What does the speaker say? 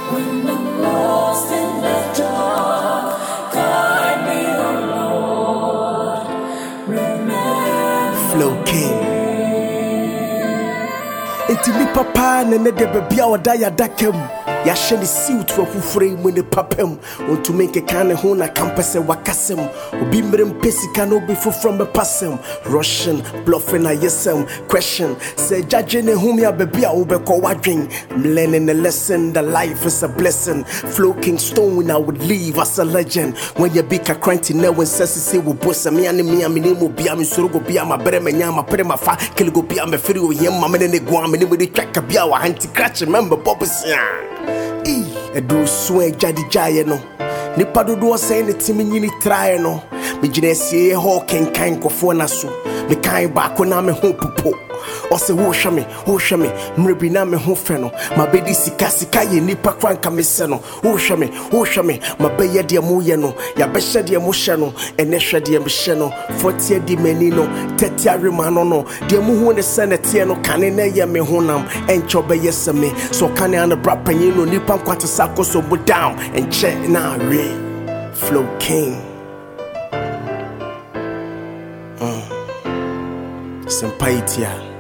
When I'm lost in the dark, guide me, oh Lord. Remember Flow King. Intimi papa nene de bebia oda ya dakem. Ya sheni suit for kufure mu ne papem. Onto make kan ho na campus wakasem. Obi mrem pesika no be from a passem. Russian bluffing a yesem question. Say judge ne humi a bebia obeko wadwen. I'm learning a lesson, the life is a blessing. Flow King Stone I would leave as a legend. When you be cranty now when says say wo boss me and me name be am soro go be am bere me nyama pere ma fa kill go be am free o yem ma me ne go am ne me de twaka bia wa anti scratch remember bobusia edo so e jadi jaye no nipa dodo say ne timi nyini trae no me gine sie ho kenkan kofo na so me kan ba ko na me ho popo ose wo hwe me mrebi na me ho fe no ma bedi sika ye nipa kwanka me se no wo hwe me ma be ye de mo ye no ya be hye de mo hye no ene hwe de mo hye no 40 di mani no 30 arema no de mo hu ne se ne tie no kane na ye me honam encho be ye se me so kane an bra panyin no nipa kwata sakoso bo down and check na re Flow King Sempaitia